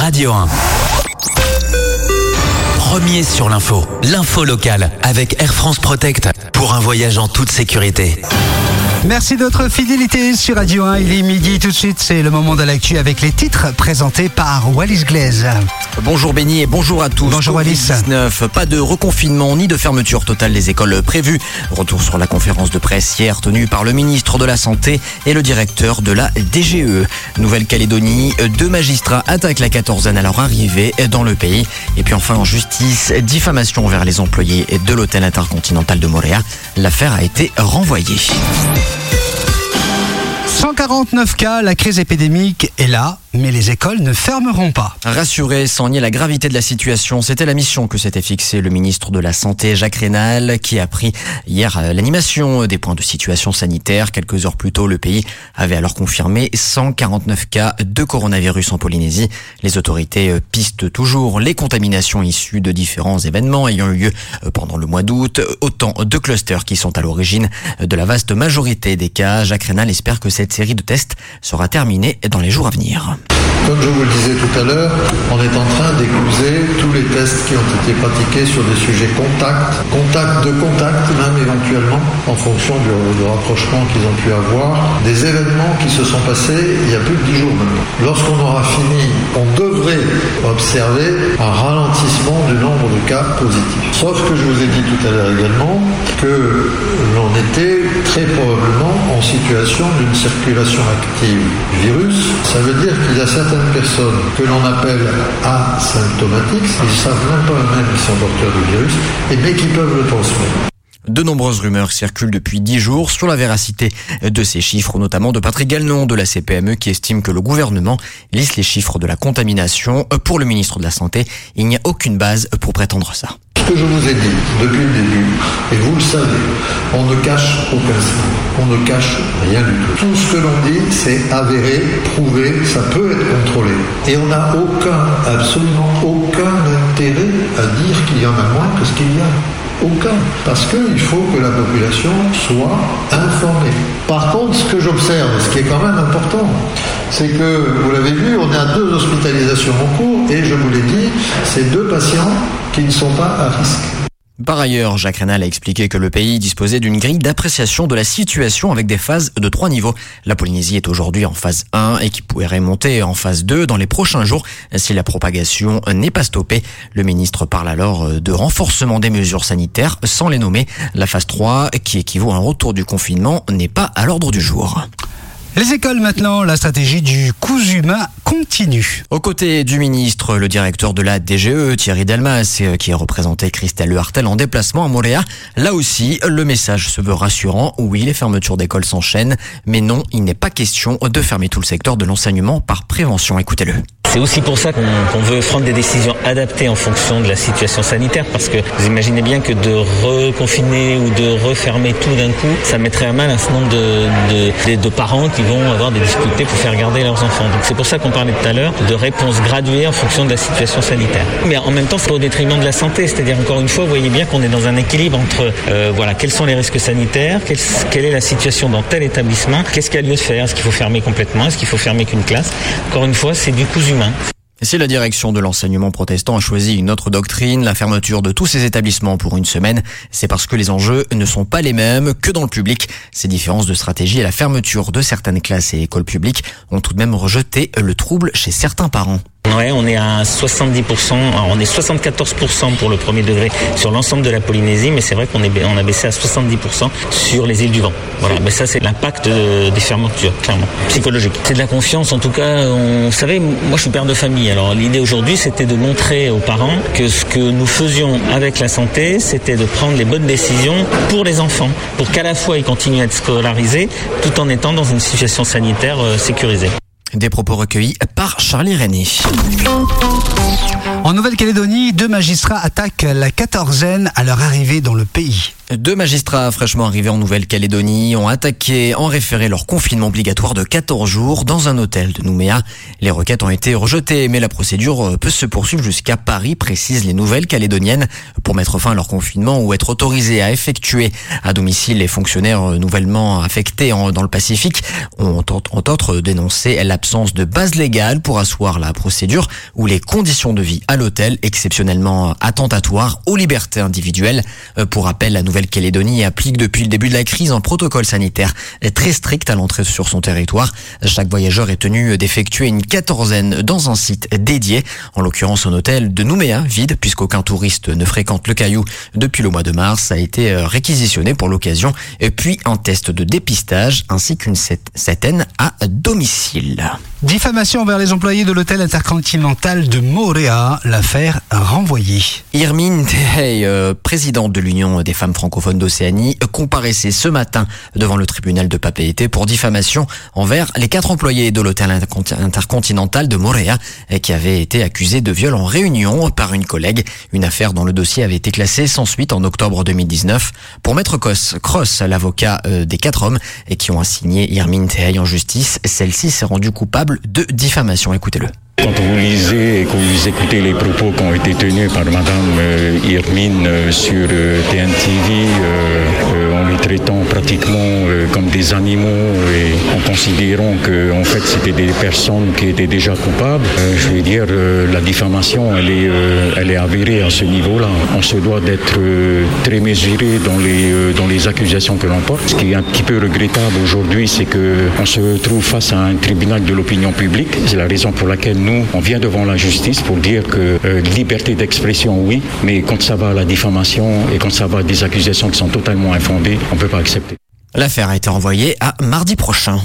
Radio 1. Premier sur l'info locale avec Air France Protect pour un voyage en toute sécurité. Merci de votre fidélité sur Radio 1. Il est midi tout de suite, c'est le moment de l'actu avec les titres présentés par Wallis Glaise. Bonjour Benny et bonjour à tous. Bonjour Wallis. COVID-19, pas de reconfinement ni de fermeture totale des écoles prévues. Retour sur la conférence de presse hier tenue par le ministre de la Santé et le directeur de la DGE. Nouvelle-Calédonie, 2 magistrats attaquent la quatorzaine à leur arrivée dans le pays. Et puis enfin en justice, diffamation envers les employés de l'hôtel intercontinental de Moorea. L'affaire a été renvoyée. 149 cas, la crise épidémique est là, mais les écoles ne fermeront pas. Rassurer sans nier la gravité de la situation, c'était la mission que s'était fixée le ministre de la Santé, Jacques Raynal, qui a pris hier l'animation des points de situation sanitaire. Quelques heures plus tôt, le pays avait alors confirmé 149 cas de coronavirus en Polynésie. Les autorités pistent toujours les contaminations issues de différents événements ayant eu lieu pendant le mois d'août. Autant de clusters qui sont à l'origine de la vaste majorité des cas. Jacques Raynal espère que cette série de tests sera terminée dans les jours à venir. Comme je vous le disais tout à l'heure, on est en train d'écouser tous les tests qui ont été pratiqués sur des sujets contact même éventuellement, en fonction du rapprochement qu'ils ont pu avoir, des événements qui se sont passés il y a plus de 10 jours maintenant. Lorsqu'on aura fini, on devrait observer un ralentissement du nombre de cas positifs. Sauf que je vous ai dit tout à l'heure également que l'on était très probablement en situation d'une circulation active du virus. Ça veut dire qu'il y a certaines personnes que l'on appelle asymptomatiques, ils ne savent même pas eux-mêmes qu'ils sont porteurs du virus, mais qui peuvent le transmettre. De nombreuses rumeurs circulent depuis 10 jours sur la véracité de ces chiffres, notamment de Patrick Gagnon de la CPME qui estime que le gouvernement lisse les chiffres de la contamination. Pour le ministre de la Santé, il n'y a aucune base pour prétendre ça. Ce que je vous ai dit depuis le début, et vous le savez, on ne cache aucun signe, on ne cache rien du tout. Tout ce que l'on dit, c'est avéré, prouvé, ça peut être contrôlé. Et on n'a absolument aucun intérêt à dire qu'il y en a moins que ce qu'il y a. Aucun. Parce qu'il faut que la population soit informée. Par contre, ce que j'observe, ce qui est quand même important, c'est que, vous l'avez vu, on est à 2 hospitalisations en cours, et je vous l'ai dit, c'est 2 patients qui ne sont pas à risque. Par ailleurs, Jacques Raynal a expliqué que le pays disposait d'une grille d'appréciation de la situation avec des phases de 3 niveaux. La Polynésie est aujourd'hui en phase 1 et qui pourrait monter en phase 2 dans les prochains jours si la propagation n'est pas stoppée. Le ministre parle alors de renforcement des mesures sanitaires sans les nommer. La phase 3, qui équivaut à un retour du confinement, n'est pas à l'ordre du jour. Les écoles maintenant, la stratégie du cousu main continue. Aux côtés du ministre, le directeur de la DGE, Thierry Delmas, qui a représenté Christelle Lehartel en déplacement à Moorea. Là aussi, le message se veut rassurant. Oui, les fermetures d'écoles s'enchaînent, mais non, il n'est pas question de fermer tout le secteur de l'enseignement par prévention. Écoutez-le. C'est aussi pour ça qu'on veut prendre des décisions adaptées en fonction de la situation sanitaire, parce que vous imaginez bien que de reconfiner ou de refermer tout d'un coup, ça mettrait à mal un certain nombre de parents qui vont avoir des difficultés pour faire garder leurs enfants. Donc c'est pour ça qu'on parlait tout à l'heure de réponses graduées en fonction de la situation sanitaire. Mais en même temps, c'est au détriment de la santé, c'est-à-dire encore une fois, vous voyez bien qu'on est dans un équilibre entre quels sont les risques sanitaires, quelle est la situation dans tel établissement, qu'est-ce qu'il y a lieu de faire, est-ce qu'il faut fermer complètement, est-ce qu'il faut fermer qu'une classe. Encore une fois, c'est du cousu main. Si la direction de l'enseignement protestant a choisi une autre doctrine, la fermeture de tous ces établissements pour une semaine, c'est parce que les enjeux ne sont pas les mêmes que dans le public. Ces différences de stratégie et la fermeture de certaines classes et écoles publiques ont tout de même rejeté le trouble chez certains parents. Ouais, on est à 70%, alors on est 74% pour le premier degré sur l'ensemble de la Polynésie, mais c'est vrai qu'on a baissé à 70% sur les îles du Vent. Voilà, mais ça c'est l'impact des fermetures, clairement, psychologique. C'est de la confiance, en tout cas, vous savez, moi je suis père de famille, alors l'idée aujourd'hui c'était de montrer aux parents que ce que nous faisions avec la santé, c'était de prendre les bonnes décisions pour les enfants, pour qu'à la fois ils continuent à être scolarisés, tout en étant dans une situation sanitaire sécurisée. Des propos recueillis par Charlie René. En Nouvelle-Calédonie, 2 magistrats attaquent la quatorzaine à leur arrivée dans le pays. 2 magistrats fraîchement arrivés en Nouvelle-Calédonie ont attaqué en référé leur confinement obligatoire de 14 jours dans un hôtel de Nouméa. Les requêtes ont été rejetées, mais la procédure peut se poursuivre jusqu'à Paris, précisent les Nouvelles-Calédoniennes, pour mettre fin à leur confinement ou être autorisés à effectuer à domicile les fonctionnaires nouvellement affectés dans le Pacifique ont autre dénoncé l'absence de base légale pour asseoir la procédure ou les conditions de vie à l'hôtel exceptionnellement attentatoires aux libertés individuelles. Pour rappel, la Nouvelle-Calédonie applique depuis le début de la crise un protocole sanitaire très strict à l'entrée sur son territoire. Chaque voyageur est tenu d'effectuer une 14aine dans un site dédié, en l'occurrence un hôtel de Nouméa, vide puisqu'aucun touriste ne fréquente le Caillou depuis le mois de mars, a été réquisitionné pour l'occasion, puis un test de dépistage ainsi qu'une septaine à domicile. Diffamation envers les employés de l'hôtel intercontinental de Moorea, l'affaire renvoyée. Irmine Tehei, présidente de l'Union des femmes francophones d'Océanie, comparaissait ce matin devant le tribunal de Papeete pour diffamation envers les 4 employés de l'hôtel intercontinental de Moorea qui avaient été accusés de viol en réunion par une collègue. Une affaire dont le dossier avait été classé sans suite en octobre 2019. Pour Maître Cross, l'avocat des 4 hommes qui ont assigné Irmine Tehei en justice, celle-ci s'est rendue coupable de diffamation. Écoutez-le. Quand vous lisez et que vous écoutez les propos qui ont été tenus par Madame Irmine sur TNTV, en les traitant pratiquement comme des animaux et en considérant que en fait c'était des personnes qui étaient déjà coupables, je veux dire la diffamation elle est avérée à ce niveau-là. On se doit d'être très mesuré dans les accusations que l'on porte. Ce qui est un petit peu regrettable aujourd'hui, c'est que on se trouve face à un tribunal de l'opinion publique. C'est la raison pour laquelle nous, on vient devant la justice pour dire que liberté d'expression, oui, mais quand ça va à la diffamation et quand ça va à des accusations qui sont totalement infondées, on ne peut pas accepter. L'affaire a été renvoyée à mardi prochain.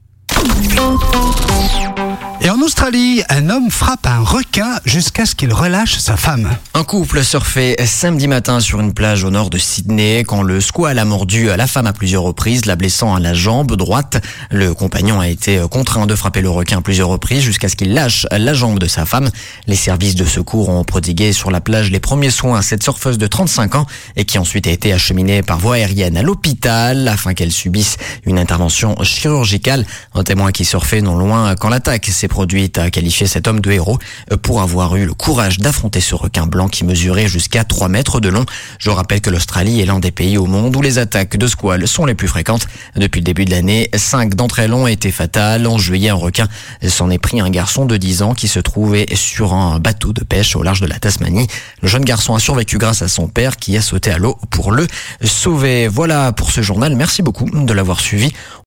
Et en Australie, un homme frappe un requin jusqu'à ce qu'il relâche sa femme. Un couple surfait samedi matin sur une plage au nord de Sydney quand le squale a mordu la femme à plusieurs reprises, la blessant à la jambe droite. Le compagnon a été contraint de frapper le requin à plusieurs reprises jusqu'à ce qu'il lâche la jambe de sa femme. Les services de secours ont prodigué sur la plage les premiers soins à cette surfeuse de 35 ans et qui ensuite a été acheminée par voie aérienne à l'hôpital afin qu'elle subisse une intervention chirurgicale. Un témoin qui surfait non loin quand l'attaque s'est produite a qualifié cet homme de héros pour avoir eu le courage d'affronter ce requin blanc qui mesurait jusqu'à 3 mètres de long. Je rappelle que l'Australie est l'un des pays au monde où les attaques de squales sont les plus fréquentes. Depuis le début de l'année, 5 d'entre elles ont été fatales. En juillet, un requin s'en est pris un garçon de 10 ans qui se trouvait sur un bateau de pêche au large de la Tasmanie. Le jeune garçon a survécu grâce à son père qui a sauté à l'eau pour le sauver. Voilà pour ce journal. Merci beaucoup de l'avoir suivi.